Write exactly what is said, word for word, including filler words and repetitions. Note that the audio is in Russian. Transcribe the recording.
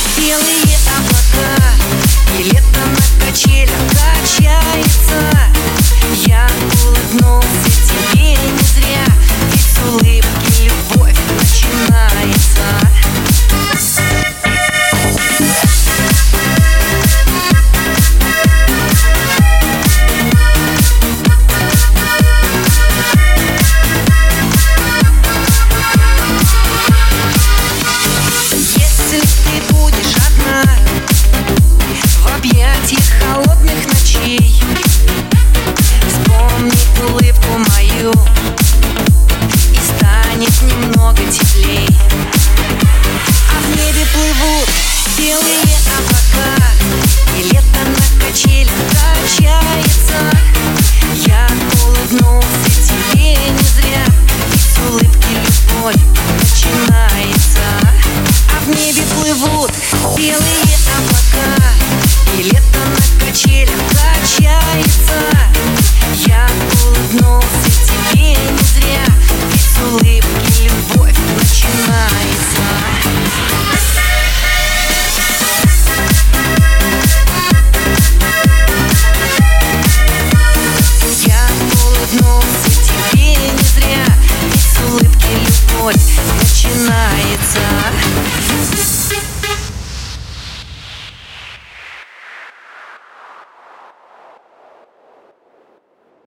белые облака, и лето на качелях качается. Я улыбнулся тебе не зря, ведь с улыбки любовь начинается. Если ты будешь одна в объятиях холодных ночей, вспомни улыбку мою, и станет немного теплей. А в небе плывут белые облака, и лето на качелях качается. Я улыбнулся тебе не зря, ведь с улыбки любовь начинается. А в небе плывут белые